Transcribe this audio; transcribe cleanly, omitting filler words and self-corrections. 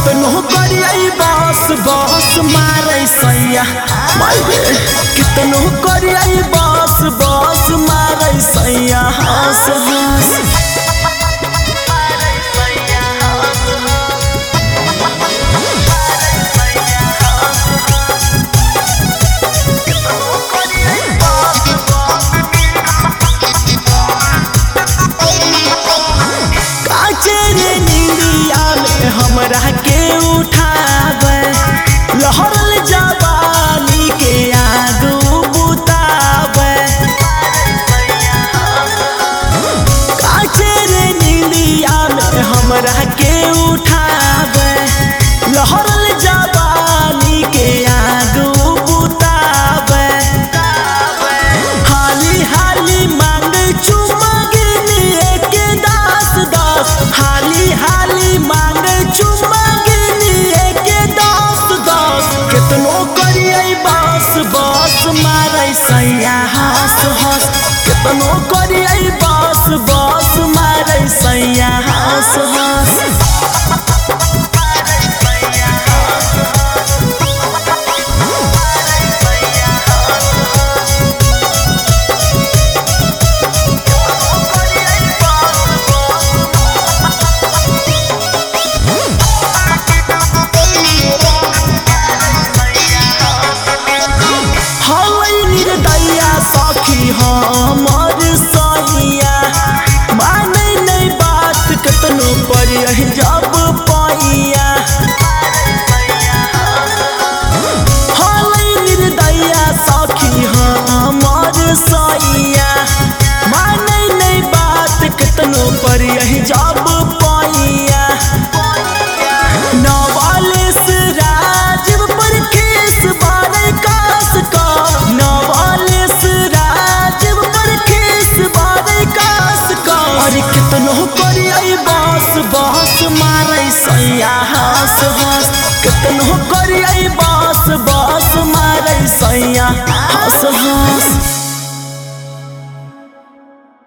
कितनो करियै बस बस मारै सैया मारे कितनो करियै बस बस मारै सैया हंस हंस हमरा के उठावे लहरल जवानी के आग बुतावे काचे रे नीलिया में हमरा के उठावे लहरल जवानी के आग बुतावे हाली हाली मांग चुमा गिनिए के दास दास हाली हाली मांग चुमा गिनिए के दास दास कितनो करियै बस बस मारै सैया हंस हंस कितनो करियै बस बस मारै सैया हंस हंस सखी हमर सैया मानै नहीं बात कितनो पर जब पैया हलै निर्दया सखी हमर सैया मानै नहीं बात कितनो पर जब पैया नवालिस राजीव पर केस बारै कास का कितनो करियै बस बस मारै सैया हंस हंस कितनो करियै बस बस मारै सैया हंस हंस।